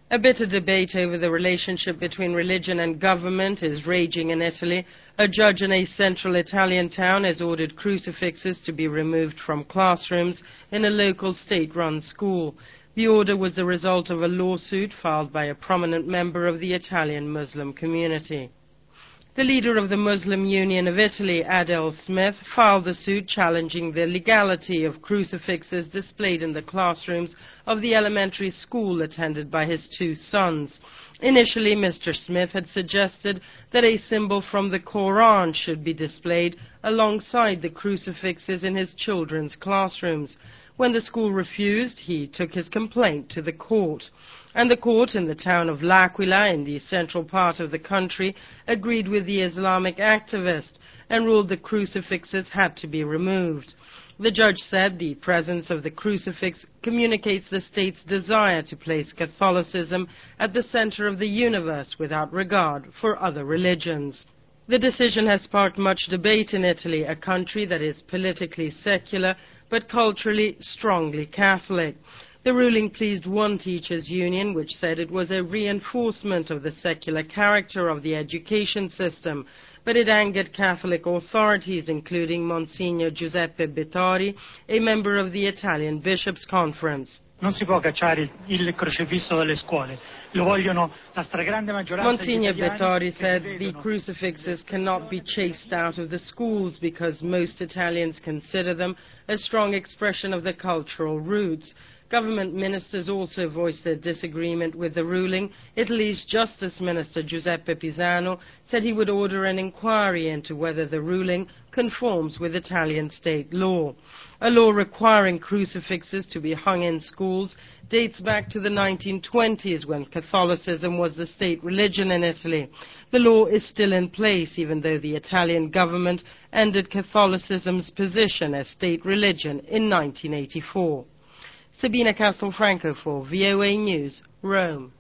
A bitter debate over the relationship between religion and government is raging in Italy. A judge in a central Italian town has ordered crucifixes to be removed from classrooms in a local state-run school. The order was the result of a lawsuit filed by a prominent member of the Italian Muslim community. The leader of the Muslim Union of Italy, Adel Smith, filed the suit challenging the legality of crucifixes displayed in the classrooms of the elementary school attended by his two sons. Initially, Mr. Smith had suggested that a symbol from the Quran should be displayed alongside the crucifixes in his children's classrooms. When the school refused, he took his complaint to the court. And the court in the town of L'Aquila, in the central part of the country, agreed with the Islamic activist and ruled the crucifixes had to be removed. The judge said the presence of the crucifix communicates the state's desire to place Catholicism at the center of the universe without regard for other religions. The decision has sparked much debate in Italy, a country that is politically secular but culturally strongly Catholic. The ruling pleased one teachers' union, which said it was a reinforcement of the secular character of the education system, but it angered Catholic authorities, including Monsignor Giuseppe Bettori, a member of the Italian Bishops' Conference. Non si può cacciare il crocifisso dalle scuole. Lo vogliono la stragrande maggioranza Monsignor degli italiani. Bettori said the crucifixes cannot be chased out of the schools because most Italians consider them a strong expression of the cultural roots. Government ministers also voiced their disagreement with the ruling. Italy's Justice Minister Giuseppe Pisano said he would order an inquiry into whether the ruling conforms with Italian state law. A law requiring crucifixes to be hung in schools dates back to the 1920s, when Catholicism was the state religion in Italy. The law is still in place, even though the Italian government ended Catholicism's position as state religion in 1984. Sabina Castelfranco for VOA News, Rome.